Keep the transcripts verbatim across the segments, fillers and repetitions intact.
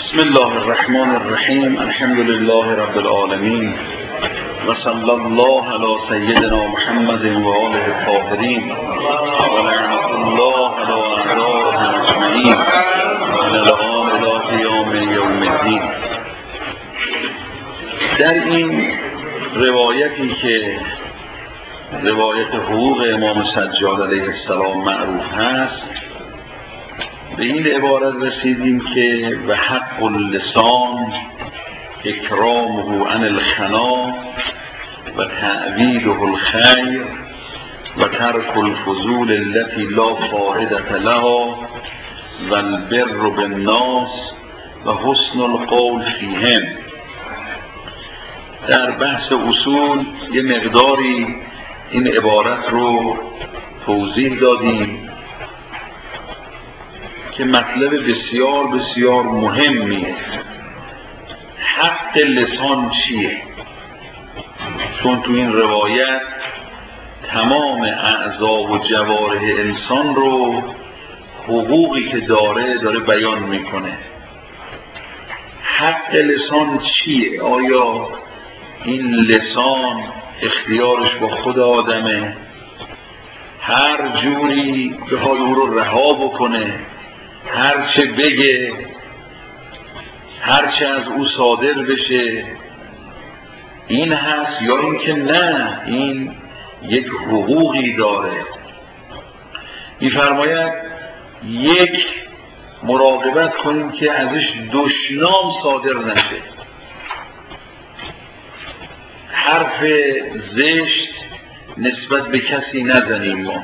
بسم الله الرحمن الرحیم. الحمد لله رب العالمین و صلی الله علی سیدنا محمد و آله الطاهرین و لعنت الله علی اعدائهم اجمعین و لعنت الی قیام یوم الدین. در این روایتی که روایت حقوق امام سجاد علیه السلام معروف هست، به این عبارت رسیدیم که و حق اللسان اکرامه عن الخنا و تعویده الخیر و ترک الفضول التي لا فائدة لها و البر بالناس و حسن القول فیهم. در بحث اصول یه مقداری این عبارت رو توضیح دادیم که مطلب بسیار بسیار مهمیه. حق لسان چیه؟ چون تو این روایت تمام اعضا و جوارح انسان رو، حقوقی که داره داره بیان میکنه. حق لسان چیه؟ آیا این لسان اختیارش با خود آدمه؟ هر جوری بخواد او رو رها بکنه، هر چه بگه، هر چه از او صادر بشه این هست، یا اینکه نه، این یک حقوقی داره؟ می‌فرماید یک، مراقبت کنیم که ازش دشنام صادر نشه. حرف زشت نسبت به کسی نزنیم. ما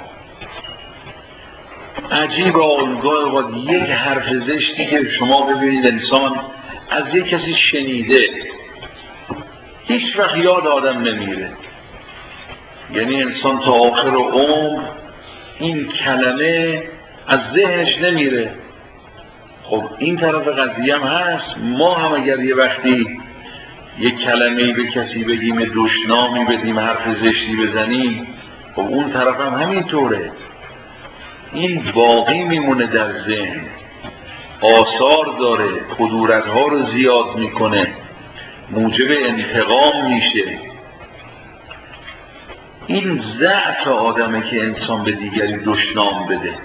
عجیب آنگاه وقت یک حرف زشتی که شما ببینید انسان از یک کسی شنیده هیچ وقت یاد آدم نمیره، یعنی انسان تا آخر عمر این کلمه از ذهنش نمیره. خب این طرف قضیه هم هست. ما هم اگر یه وقتی یک کلمه‌ای به کسی بگیم، دشنامی بدیم، حرف زشتی بزنیم، خب اون طرف هم همینطوره. این باقی میمونه در ذهن، آثار داره، کدورت‌ها رو زیاد میکنه، موجب انتقام میشه. این ضعف آدمه که انسان به دیگری دشنام بده.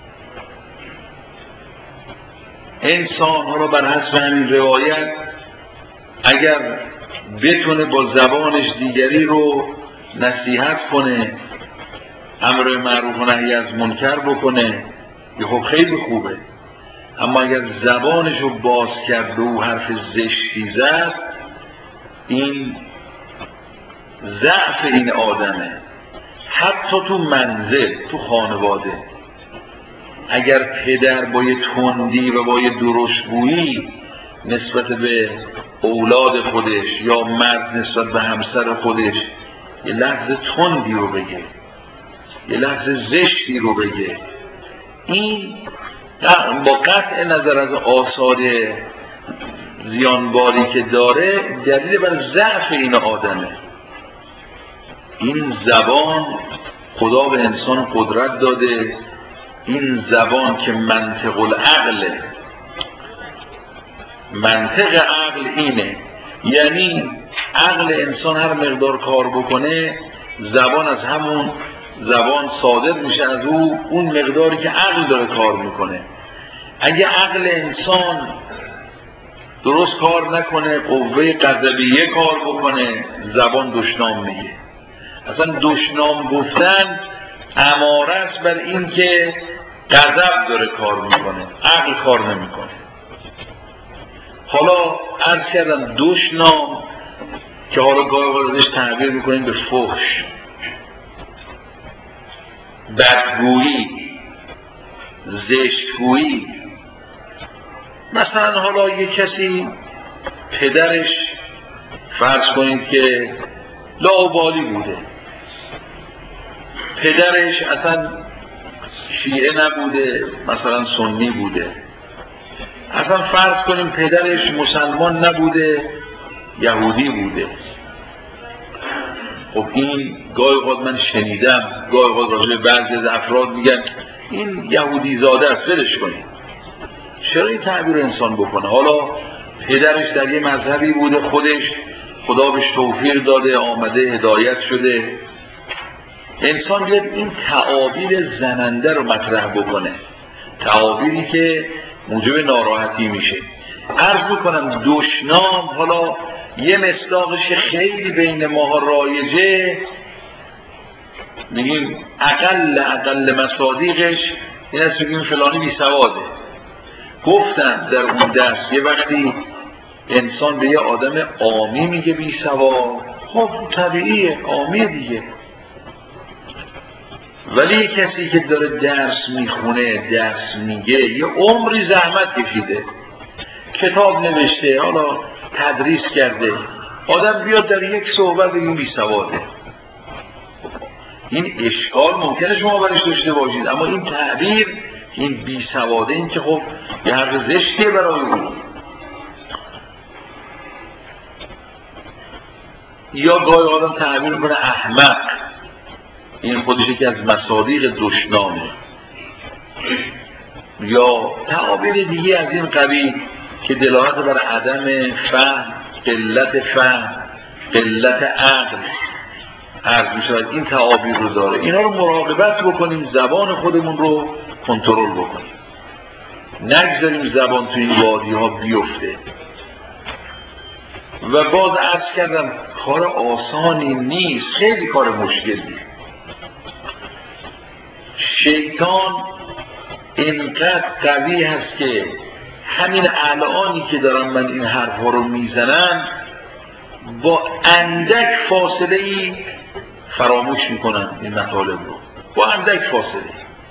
انسان ها رو بر حسب همین روایت اگر بتونه با زبانش دیگری رو نصیحت کنه، امر معروف و نهی از منکر بکنه، یه خب خیلی خوبه. اما اگر زبانش رو باز کرد و حرف زشتی زد، این ضعف این آدمه. حتی تو منزل، تو خانواده، اگر پدر با یه تندی و با یه درشتگویی نسبت به اولاد خودش یا مرد نسبت به همسر خودش یه لحظه تندی رو بگه، یه لحظه زشتی رو بگه، این با قطع نظر از آثار زیانباری که داره دلیل بر ضعف این آدمه. این زبان خدا به انسان قدرت داده، این زبان که منطق العقله، منطق عقل اینه، یعنی عقل انسان هر مقدار کار بکنه زبان از همون زبان صادر میشه از او اون مقداری که عقل داره کار میکنه. اگه عقل انسان درست کار نکنه، قوه غضبیه کار بکنه، زبان دشنام میگه. اصلا دشنام گفتن اماره است بر این که غضب داره کار میکنه، عقل کار نمیکنه. حالا عرض کردم دشنام که حالا گاهی ازش تعبیر میکنیم به فحش، بدگویی، زشتگویی. مثلا حالا یک کسی پدرش فرض کنید که لاابالی بوده، پدرش اصلا شیعه نبوده، مثلا سنی بوده، اصلا فرض کنیم پدرش مسلمان نبوده، یهودی بوده. خب این گاهی اوقات من شنیدم، گاهی اوقات راجع به بعضی از افراد میگن این یهودی زاده است، ولش کنید. چرا این تعبیر انسان بکنه؟ حالا پدرش در یه مذهبی بوده، خودش خدا بهش توفیق داده، آمده هدایت شده. انسان بیاد این تعابیر زننده رو مطرح بکنه، تعابیری که موجب ناراحتی میشه. عرض میکنم دشنام حالا یه مصداقش خیلی بین ماها رایجه، میگیم اقل اقل مصادیقش این است بگیم فلانی بی سواده. گفتم در اون درس یه وقتی انسان به یه آدم عامی میگه بی سواد، خب طبیعیه، عامیه دیگه. ولی یه کسی که داره درس میخونه، درس میگه، یه عمری زحمت کشیده، کتاب نوشته، حالا تدریس کرده، آدم بیاد در یک صحبت بگیم بی سواده، این اشکال ممکنه شما برش داشته باشید، اما این تعبیر، این بی سواده، این که خب یه حرف زشتیه برای او. یا گاهی آدم تعبیر میکنه احمق، این خودش یکی از مصادیق دشنامه. یا تعابیر دیگه از این قبیل که دلالت بر عدم فهم، قلت فهم، قلت عقل عرض می شود، این تعابیر رو داره. اینا رو مراقبت بکنیم، زبان خودمون رو کنترل بکنیم، نگذاریم زبان تو این وادی ها بیفته. و باز عرض کردم کار آسانی نیست، خیلی کار مشکلی. شیطان اینقدر قوی هست که همین الانی که دارم من این حرفا رو میزنم با اندک فاصله ای فراموش میکنم این مطالب رو، با اندک فاصله.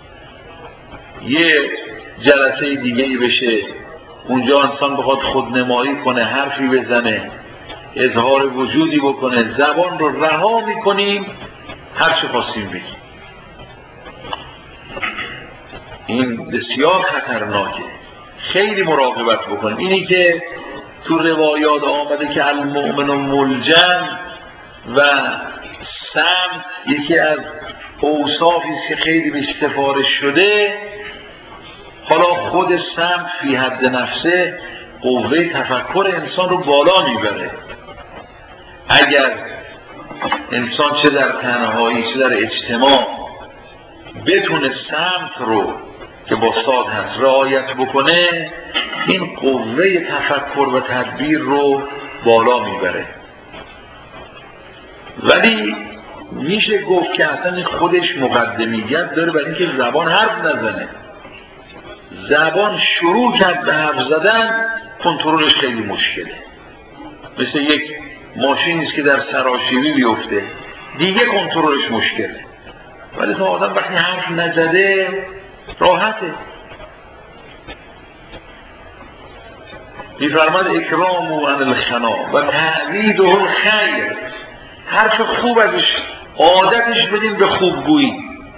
یه جلسه دیگه ای بشه اونجا انسان بخواد خودنمایی کنه، حرفی بزنه، اظهار وجودی بکنه، زبان رو رها میکنیم، هر چه خواستیم بگیم. این بسیار خطرناکه، خیلی مراقبت بکنیم. اینی که تو روایات آمده که المؤمن ملجم و سمت یکی از اوصافی است که خیلی بهش سفارش شده. حالا خود سمت فی حد نفسه قوه تفکر انسان رو بالا میبره. اگر انسان چه در تنهایی چه در اجتماع بتونه سمت رو که با صاد هست رعایت بکنه، این قوه تفکر و تدبیر رو بالا میبره. ولی میشه گفت که اصلا خودش مقدمیت داره برای اینکه زبان حرف نزنه. زبان شروع کرد به حرف زدن، کنترلش خیلی مشکله. مثل یک ماشینی است که در سراشیبی بیفته، دیگه کنترلش مشکله. ولی تا آدم وقتی حرف نزده راحته. میفرماد اکرام و عن الخنا و تعویده الخیر، حرف خوب ازش عادتش بدین به خوبگویی.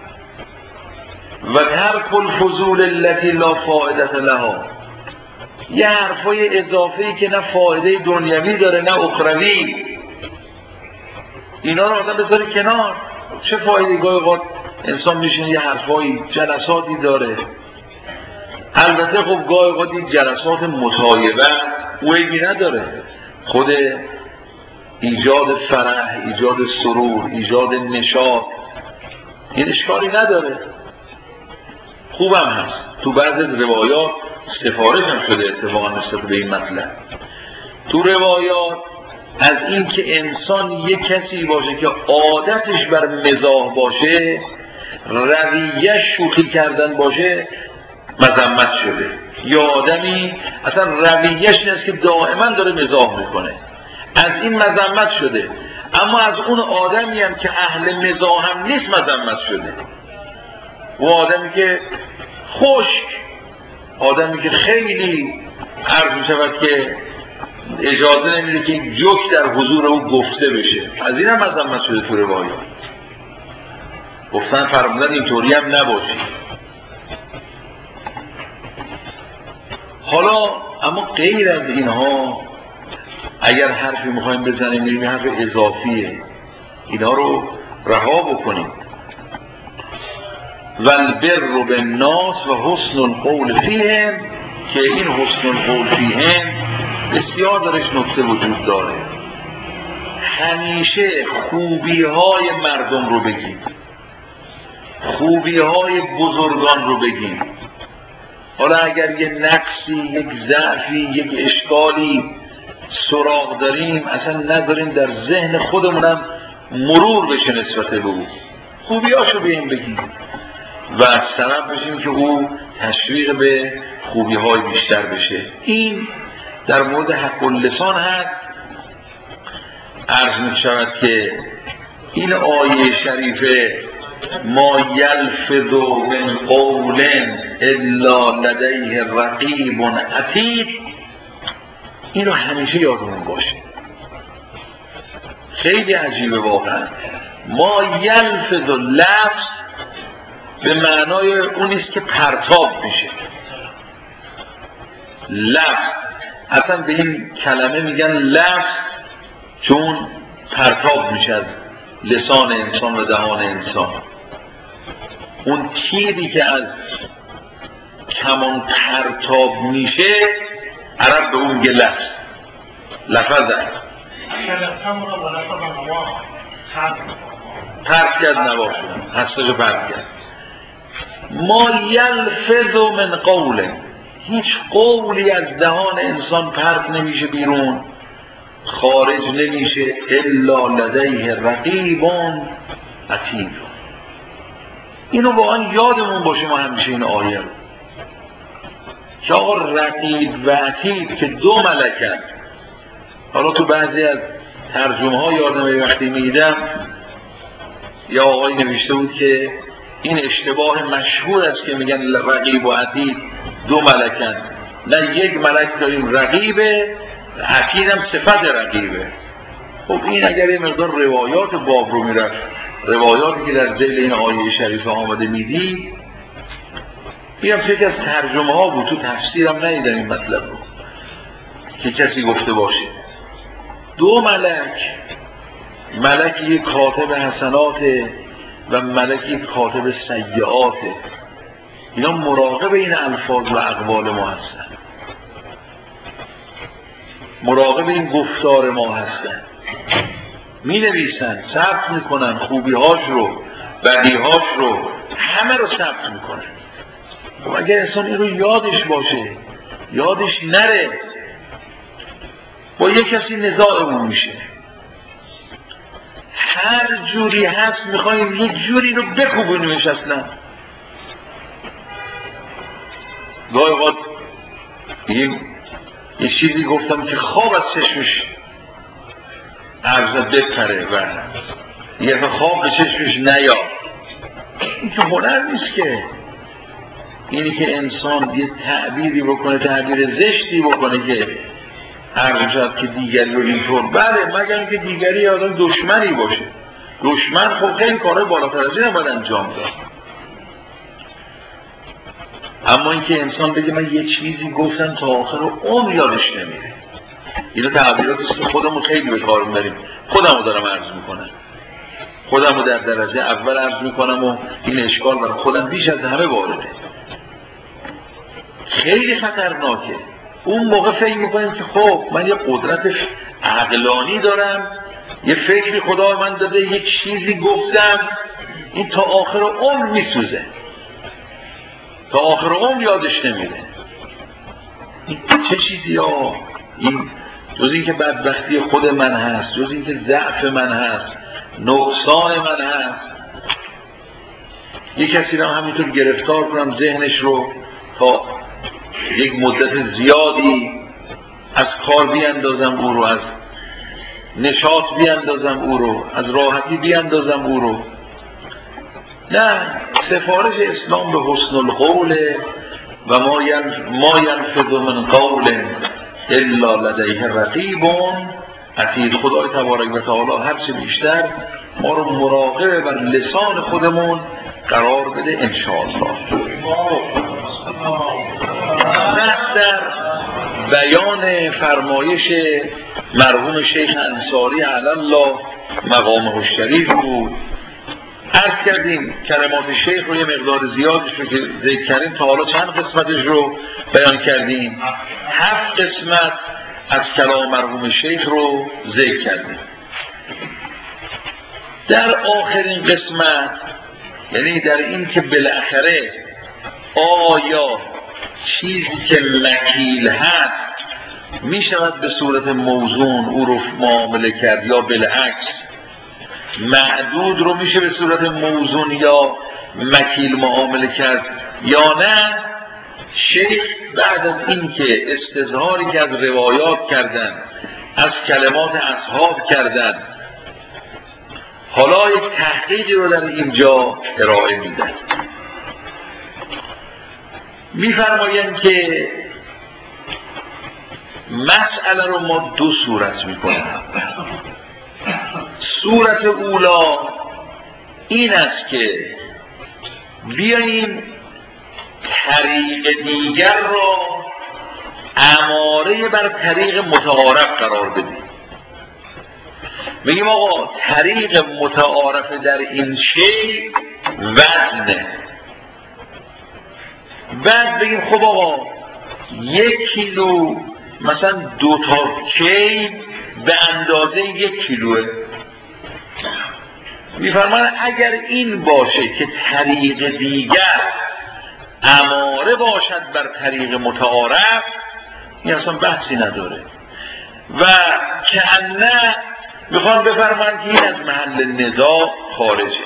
و ترک الفضول التي لا فائده لها، یه حرفای اضافه‌ای که نه فایده دنیوی داره نه اخروی، اینا رو آدم بذاره کنار. چه فایده؟ گاهی اوقات انسان میشینه یه حرفایی جلساتی داره. البته خب گاهی اوقات این جلسات مصایبه عیبی نداره، خود ایجاد فرح، ایجاد سرور، ایجاد نشاط، این اشکالی نداره، خوبم هست. تو بعض روایات سفارش هم شده اتفاقا نسبت به این مطلب. تو روایات از این که انسان یک کسی باشه که عادتش بر مزاح باشه، رویش شوخی کردن باشه، مذمت شده. یا آدمی اصلا رویش این است که دائما داره مزاح میکنه، از این مذمت شده. اما از اون آدمی هم که اهل مزاح هم نیست مذمت شده. و آدمی که خشک، آدمی که خیلی عرض می شود که اجازه نمیده که یک جوک در حضور او گفته بشه، از این هم مذمت شده. تو روایات گفتن فرمودن اینطوری هم نباشی. حالا اما غیر از اینها اگر حرفی میخوایم بزنیم میریم حرف اضافیه، اینا رو رها بکنیم. والبر بالناس و حسن القول فیهم که این حسن القول فیهم بسیار درش نکته وجود داره. همیشه خوبی های مردم رو بگیم، خوبی های بزرگان رو بگیم. حالا اگر یه نقصی، یک ضعفی، یک اشکالی سراغ داریم، اصلا نداریم در ذهن خودمونم مرور بشه نسبت به او، خوبیاشو به این بگیم و سبب بشیم که او تشویق به خوبی های بیشتر بشه. این در مورد حق اللسان هست. عرض می شود که این آیه شریفه ما یلفظ من قول الا لدیه رقیب عتید، این رو همیشه یادمون باشه. خیلی عجیبه واقعا. ما یلفظ، لفظ به معنای اونیست که پرتاب میشه. لفظ اصلا به این کلمه میگن لفظ چون پرتاب میشه از لسان انسان و دهان انسان. اون تیری که از کمان پرتاب میشه عرب به اون میگه لفظ. لفظه پرت کرد نباشون هستش پرت کرد. ما یلفظ من قول، هیچ قولی از دهان انسان پرت نمیشه بیرون، خارج نمیشه الا لدیه رقیب عتید. اینو واقعا یادمون باشه ما همیشه این آیه رو که آقا رقیب و عتید که دو ملکن. حالا تو بعضی از ترجمه ها یادم وقتی میدم یا آقای نوشته بود که این اشتباه مشهور است که میگن رقیب و عتید دو ملکن. نه، یک ملک داریم رقیبه، عتید هم صفت رقیبه. خب این اگر یه مقدار روایات باب رو میرفت، روایاتی که در ذیل این آیه شریفه آمده میدید، بیام فکر از ترجمه ها بود، تو تفسیرم ندیدم این مطلب رو که کسی گفته باشه. دو ملک، ملکی کاتب حسناته و ملکی کاتب سیئاته، اینا مراقب این الفاظ و اقوال ما هستن، مراقب این گفتار ما هستن، می نویسن، ثبت میکنن، خوبی هاش رو، بدی هاش رو، همه رو ثبت میکنن. و اگر انسان این رو یادش باشه، یادش نره، با یک کسی نزاعمون میشه، هر جوری هست میخواییم یک جوری رو بکوبونیمش. اصلا گاهی اوقات یه چیزی گفتم که خواب از چشمش عرضه بپره و یه خواب به چشمش نیاد. این که هنر نیست که، اینی که انسان یه تعبیری بکنه، تعبیر زشتی بکنه که عرض شد که دیگری رو اینطور، بله، مگر اینکه دیگری آدم دشمنی باشه. دشمن خب خیلی کارهای بالاتر از این باید انجام داد. اما اینکه انسان بگه من یه چیزی گفتم تا آخر عمر یادش نمیره، اینو تعبیراتی است که خودمون خیلی به کار میبریم. خودمو دارم عرض میکنم، خودمو در درجه اول عرض میکنم و این اشکال برای خودم بیش از همه وارده، خیلی خطرناکه. اون موقع فکر میکنیم که خب من یه قدرت عقلانی دارم، یه فکری خدا من داده، یک چیزی گفتم، این تا آخر عمر میسوزه، تا آخر عمر یادش نمیره. این چه چیزی ها؟ این جز این که بدبختی خود من هست، جز این که ضعف من هست، نقصان من هست. یک کسی رو همینطور گرفتار کنم ذهنش رو تا یک مدت زیادی از کار بیاندازم او رو، از نشاط بیاندازم او رو، از راحتی بیاندازم او رو. نه، سفارش اسلام به حسن القول و ما یلفظ من قول الا لدیه رقیب عتید. خدای تبارک و تعالی هرچه بیشتر ما رو مراقب بر لسان خودمون قرار بده انشاءالله. بحث در بیان فرمایش مرحوم شیخ انصاری علی الله مقامه الشریف بود. عرض کردیم کلمات شیخ رو یه مقدار زیادش رو که ذکر کردیم، تا حالا چند قسمتش رو بیان کردیم؟ هفت قسمت از کلام مرحوم شیخ رو ذکر کردیم. در آخرین قسمت، یعنی در این که بالاخره آیا چیزی که مکیل هست می شود به صورت موزون او رو معامله کرد یا بالعکس معدود رو میشه به صورت موزون یا مکیل معامله کرد یا نه، شیخ بعد از این که استظهاری که از روایات کردن، از کلمات اصحاب کردن، حالا یک تحقیقی رو در اینجا ارائه میدن. میفرمایند که مسئله رو ما دو صورت میکنیم. صورت اولا این است که بیاییم طریق دیگر را اماره بر طریق متعارف قرار بدیم. بگیم آقا طریق متعارف در این شی وزنه. بعد بگیم خب آقا یک کیلو مثلا دو تا کی به اندازه یک کیلوه. میفرمان اگر این باشه که طریق دیگر اماره باشد بر طریق متعارف، این اصلا بحثی نداره. و که نه میخوان بفرمان که این از محل نزاع خارجه.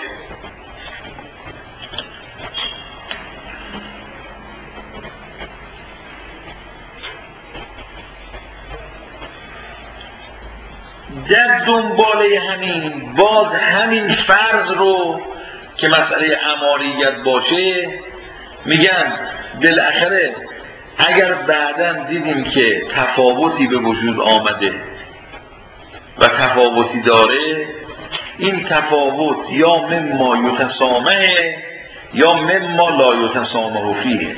در دنباله همین باز همین فرض رو که مسئله اماریت باشه میگن بالاخره اگر بعداً دیدیم که تفاوتی به وجود آمده و تفاوتی داره، این تفاوت یا مما یتسامه یا مما لا یتسامه فیه.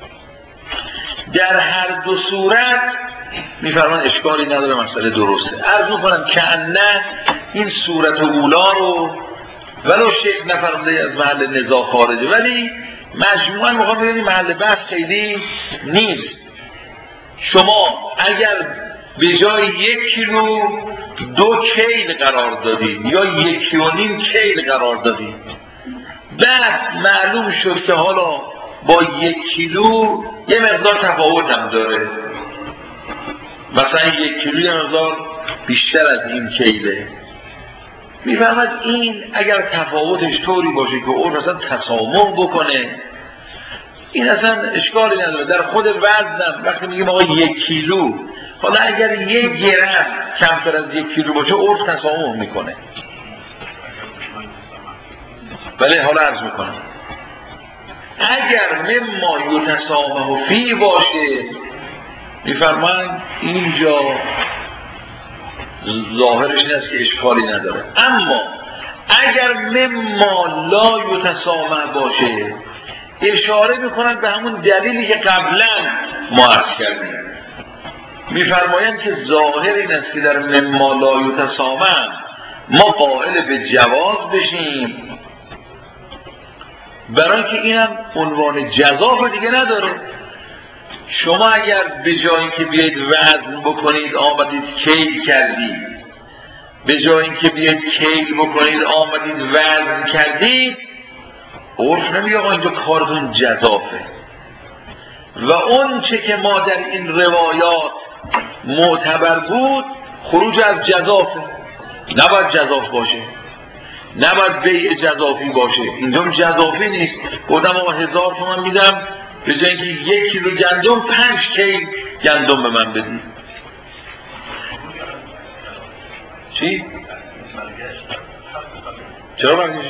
در هر دو صورت میفرمان اشکالی نداره، مسئله درسته. عرض میکنم که نه این صورت اولا رو ولو شیخ نفرمده از محل نزاع خارجه، ولی مجموعاً میخوام بگم محل بحث خیلی نیست. شما اگر به جای یک کیلو دو کیل قرار دادید یا یکی و نیم کیل قرار دادید، بعد معلوم شد که حالا با یک کیلو یه مقدار تفاوت هم داره، مثلا یک کیلو یه مقدار بیشتر از این کیله، میفهمد این اگر تفاوتش طوری باشه که اون اصلا تسامح بکنه، این اصلا اشکالی نداره. در خود وزنم وقتی میگیم آقا یک کیلو، حالا اگر یک گرم کمتر از یک کیلو باشه عرف تسامح میکنه. بله حالا عرض میکنم اگر مما یتسامح فی باشه، میفرمایند اینجا ظاهرش این است که اشکالی نداره. اما اگر مما لا یتسامح باشه، اشاره میکنند به همون دلیلی که قبلا ما عرض کردیم. میفرمایند که ظاهر این است که در مما لا یتسامح ما قائل به جواز بشیم، برای که اینم عنوان جزا رو دیگه نداره. شما اگر به جایی که بیاید وزن بکنید آمدید کیل کردید، به جایی که بیاید کیل بکنید آمدید وزن کردید، عرف نمیگه آقا اینجا کارتون جزافه. و اون چه که ما در این روایات معتبر بود خروج از جزافه، نباید جزاف باشه، نباید بیع جزافی باشه. اینجا جزافی نیست. گفتم آقا هزار تومن میدم به جای اینکه یک کیلو گندم پنج کیل گندم به من بدید. چی؟ چرا برگشت؟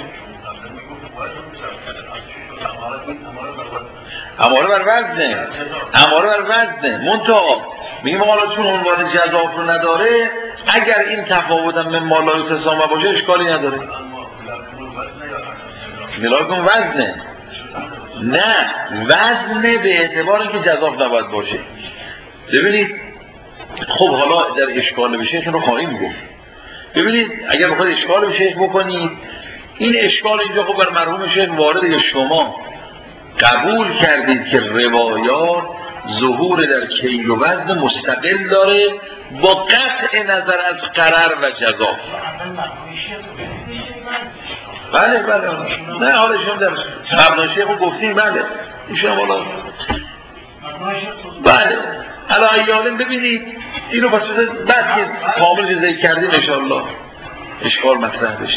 اماره بر وزنه، اماره بر وزنه. منتها میگیم حالا چون عنوان جزاف رو نداره، اگر این تفاوت هم من مالای تسامح باشه اشکالی نداره. ملاک اون وزنه، نه وزنه به اعتبار اینکه جزاف نباید باشه. ببینید خب حالا در اشکال به شیخ رو خواهیم گفت. ببینید اگر بخواید اشکال به شیخ بکنید، این اشکال اینجا خب بر مرحوم شیخ وارده. شما قبول کردید که روایات ظهور در کیل و وزن مستقل داره با قطع نظر از قرر و جزا. بله بله نه حالا شما در مبنای شیخ رو گفتیم. بله ایشون حالا بله حالا ایالین ببینید اینو پس بعد که کامل جزایی کردیم انشاءالله اشکال مطرح بشه.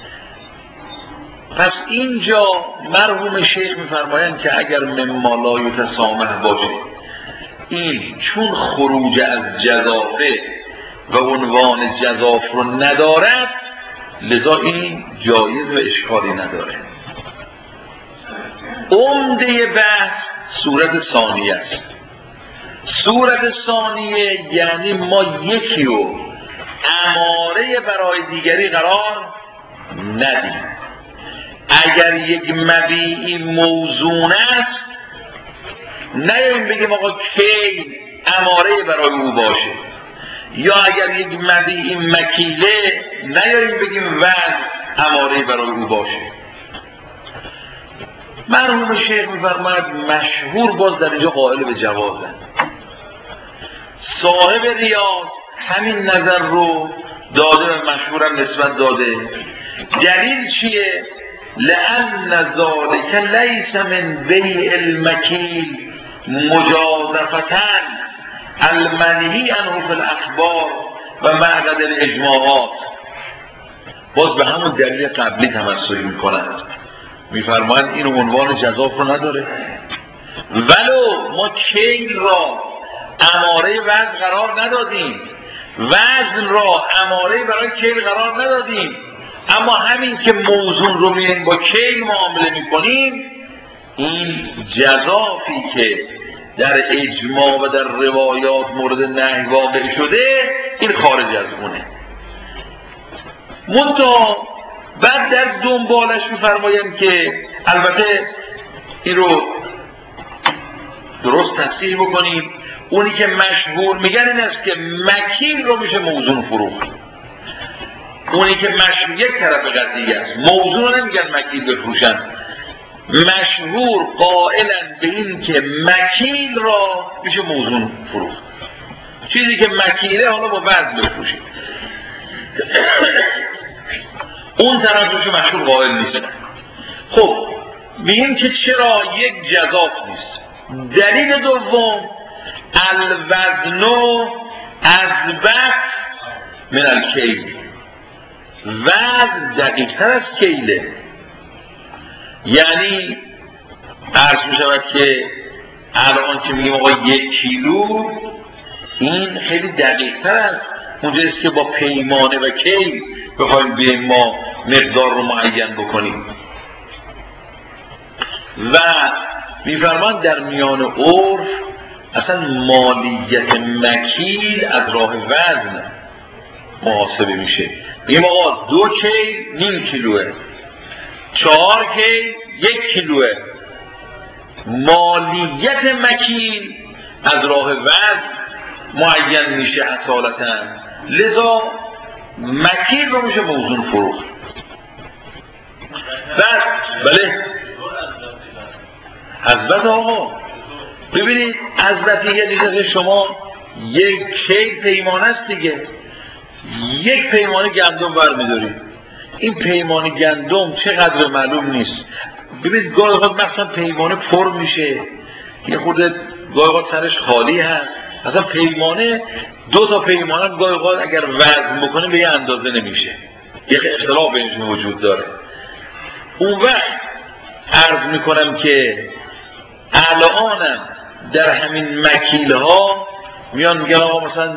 پس اینجا مرحوم شیخ میفرمایند که اگر مما لا یتسامح باشه، این چون خروج از جزافه و عنوان جزاف رو ندارد لذا این جایز و اشکالی نداره. عمده بحث صورت ثانیه است. صورت ثانیه یعنی ما یکی رو اماره برای دیگری قرار ندیم. اگر یک مبیعی موزون است نیاییم بگیم آقا کی اماره برای او باشه، یا اگر یک مبیعی مکیله نیاییم بگیم وزن اماره برای او باشه. مرحوم شیخ میفرماید مشهور باز در اینجا قائل به جوازه. صاحب ریاض همین نظر رو داده و مشهورم نسبت داده. دلیل چیه؟ لأن ذلك لیس من بیع المکیل مجازفة المنهی عنه فی الاخبار و معقد الاجماعات. باز به همون دلیل قبلی تمثل میکنند، میفرمایند این عنوان جزاف رو نداره. ولو ما کیل را اماره وزن قرار ندادیم، وزن را اماره برای کیل قرار ندادیم، اما همین که موزون رو می‌بینیم با کیل معامله میکنیم، این جزافی که در اجماع و در روایات مورد نهی واقع شده این خارج از اونه. منتها بعد در دنبالش میفرمایند که البته این رو درست تصحیح بکنیم، اونی که مشهور میگن این است که مکیل رو میشه موزون فروخت. اونی که مشهور یک طرف قضیه است، موزون رو نمیگن مکیل بفروشن. مشهور قائلن به این که مکیل را میشه موزون فروخت، چیزی که مکیله حالا با وزن بفروشید. اون طرفش مشهور قائل نیست. خب میگیم که چرا یک جزاف نیست. دلیل دوم الوزن اضبط من الکیل، وزن دقیق تر از کیله. یعنی عرض می شود که الان که میگیم آقا یک کیلو، این خیلی دقیق تر از اونجاییست که با پیمانه و کیل بخوایم به ما مقدار رو معین بکنیم. و میفرمان در میان عرف اصلا مالیت مکیل از راه وزن محاسبه میشه. میگیم آقا دو کیل نیم کیلوه، چهار کیل یک کیلوه. مالیت مکیل از راه وزن معین میشه اصالتا، لذا مکیل رو میشه موزون فروخت. بعد بله حضرت آقا ببینید حضرت یه دیگه شما یک کیل پیمانه است دیگه، یک پیمانه گندم برمیدارید. این پیمانه گندم چقدر معلوم نیست. ببینید گاهی اوقات مثلا پیمانه پر میشه، یه خورده گاهی اوقات سرش خالی هست. اصلا پیمانه دو تا پیمانه گاهی اوقات اگر وزن بکنه به یه اندازه نمیشه، یه اختلاف بینشون وجود داره. اون وقت عرض میکنم که الانم در همین مکیل ها میان میگن آقا مثلا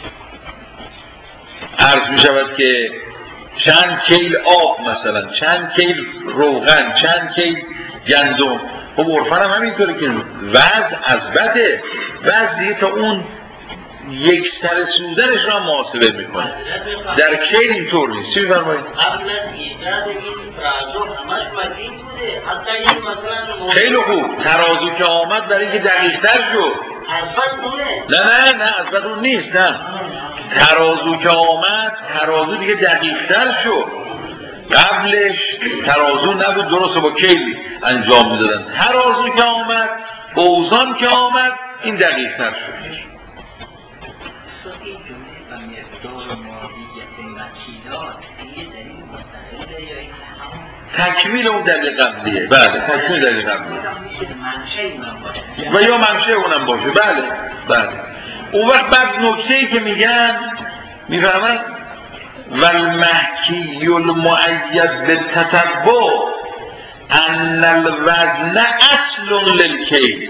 عرض میشود که چند کیل آب، مثلا چند کیل روغن، چند کیل گندم. خب عرفاً هم همینطوره که وزن اثبته، وزن دیگه تا اون یک سر سوزنش رو هم محاسبه میکنه. در کیل اینطور نیست. چی میفرمایید؟ قبل از ایجاد این ترازو همش مدین بوده. حتی این مثلا خیلی خوب ترازو که آمد برای اینکه دقیق تر شد. اثبات اونه؟ نه نه نه اثبات اون نیست. نه ترازو که آمد ترازو دیگه دقیق تر شد. قبلش ترازو نبود، درست با کیل انجام میدادن. ترازو که آمد، اوزان که آمد، این دقیق تر شد. تکمیل اون دلیل قبلیه. بله تکمیل دلیل قبلیه و یا منشه اونم باشه. بله بله. اون وقت بعد نکته‌ای که میگن میفهمن والمحکی المؤید بالتتبع ان الوزن اصل للکیل.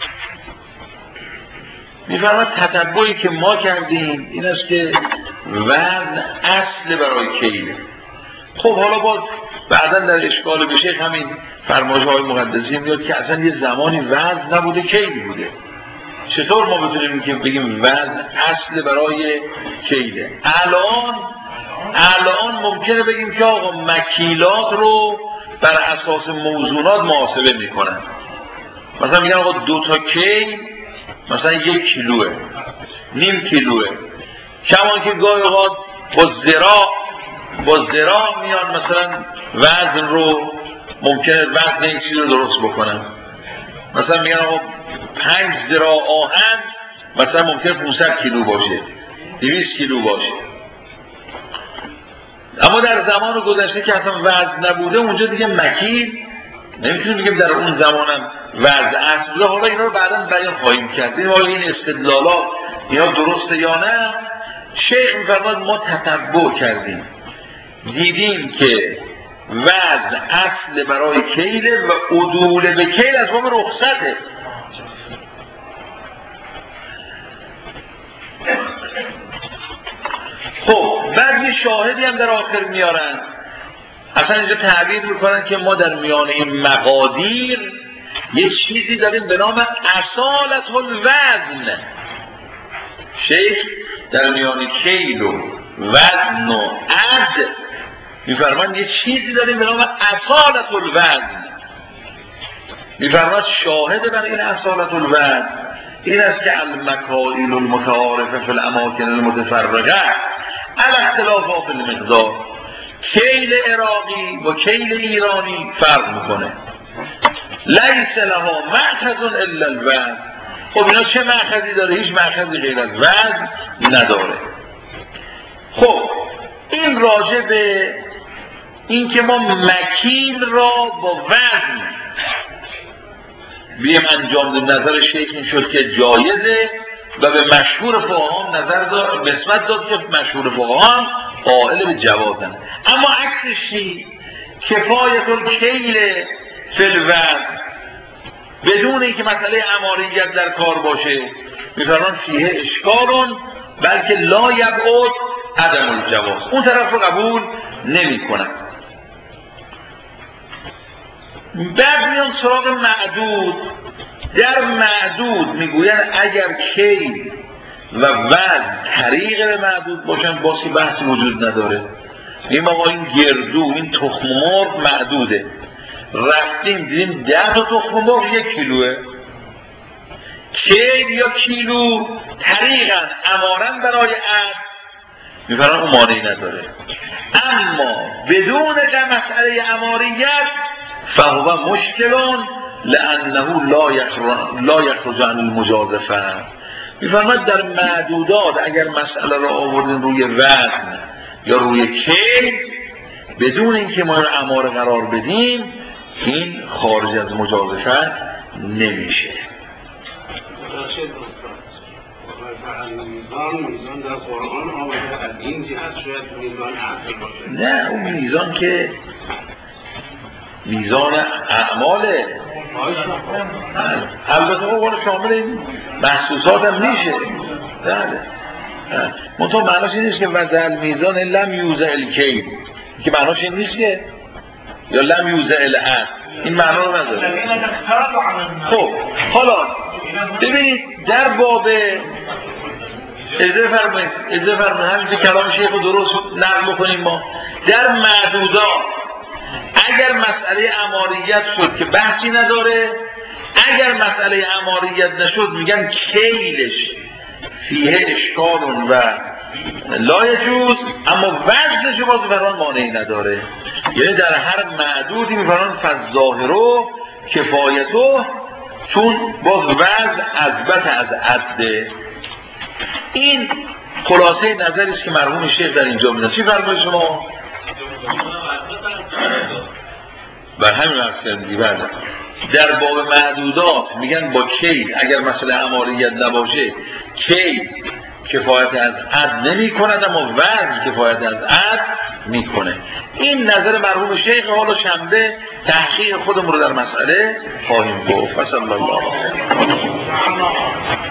میفهمن تتبعی که ما کردیم این است که وزن اصل برای کیله. خب حالا باز بعدا در اشکال به شیخ همین فرمایش های مقدسی میاد که اصلا یه زمانی وزن نبوده کیل بوده. چطور ما بتونیم که بگیم وزن اصل برای کیله؟ الان الان ممکنه بگیم که آقا مکیلات رو بر اساس موزونات محاسبه میکنن. مثلا میگن آقا دو تا کیل مثلا یک کیلوه، نیم کیلوه. کمان که گاهی اوقات با ذراع با ذراع میان مثلا وزن رو ممکنه وزن این چیز رو درست بکنن. مثلا میگن آقا پنج ذراع آهن مثلا ممکنه پانصد کیلو باشه، دویست کیلو باشه. اما در زمان گذشته که اصلا وزن نبوده اونجا دیگه مکیل نمیتونیم بگیم در اون زمانم وزن اصل بوده. حالا اینا رو بعدا بیان خواهیم کرد. این حالا این استدلالات اینا درسته یا نه؟ شیخ میفرماد ما تتبع کردیم، دیدیم که وزن اصل برای کیله و عدول به کیل از باب رخصته. خب بعد یه شاهدی هم در آخر میارن، اصلا اینجا تعبیر میکنن که ما در میان این مقادیر یه چیزی داریم به نام اصالت الوزن. شیخ در میان کیل و وزن و عد میفرمان یه چیزی داریم به نام اصالت الوزن. میفرمان شاهد بر این اصالت الوزن این است که المکائل المتعارفه فی الاماکن المتفرقه علی اختلافات فی المقدار. کیل عراقی با کیل ایرانی فرق میکنه. لیس لها مأخذ الا الوزن. خب اینا چه مأخذی داره؟ هیچ مأخذی غیر از وزن نداره. خب این راجع به این که ما مکیل را با وزن بیم انجام دیم. نظر شیخ این شد که جایزه و به مشهور فقهان نظر داد، نسبت داد که مشهور فقهان قائل به جوازن. اما عکسشی کفایت الکیل فی الوزن بدون اینکه مسئله اماریت در کار باشه میفرمان فیه اشکالون بلکه لا یبعد عدم الجواز. اون طرف رو قبول نمی کنن. بعد میان سراغ معدود. در معدود میگوین اگر کیل و وزن طریق به معدود باشن باسی بحثی وجود نداره. این آقا این گردو این تخم مرغ معدوده، رفتیم دیدیم ده تا تخم مرغ یک کیلوه. کیل یا کیلو طریقا امارن برای عد میفرمان اون مانعی نداره. اما بدون که مسئله اماریت فهو مشکلون لانه لا یخرج لا یخرج عن المجازفه. میفرماید در معدودات اگر مسئله را آوردین روی وزن یا روی کیل بدون اینکه ما رو اماره قرار بدیم این خارج از مجازفه نمیشه. میزان میزان در قرآن آمده از این جهت شاید میزان عقل باشه. نه اون میزان که میزان اعماله. البته اون شامل این محسوسات هم میشه. بله منطقه معناش این نیست که وضع میزان لم یوزع الکیل، که معناش این نیست که یا لم یوزع العد، این معنا رو نداره. خب حالا ببینید در باب اجازه فرمایید اجازه فرمایید همین کلام شیخ رو درست نقل بکنیم. ما در معدودات اگر مسئله اماریت شد که بحثی نداره، اگر مسئله اماریت نشد میگن کیلش فیه اشکالون و لا یجوز، اما وزنش باز فرمان مانعی نداره. یعنی در هر معدودی میفرمان فالظاهرو کفایتو، چون باز وزن اثبت از عده. این خلاصه نظری است که مرحوم شیخ در اینجا میدن. چی فرمایید شما؟ بر همین مقصد بله. در باب معدودات میگن با کیل، اگر مثلا اماریت نباشه کیل کفایت از عد نمی کند، اما وزن کفایت از عد میکنه. این نظر مرحوم شیخ. حالا شنبه تحقیق خودمون رو در مسئله خواهیم گفت. صلی الله علیه و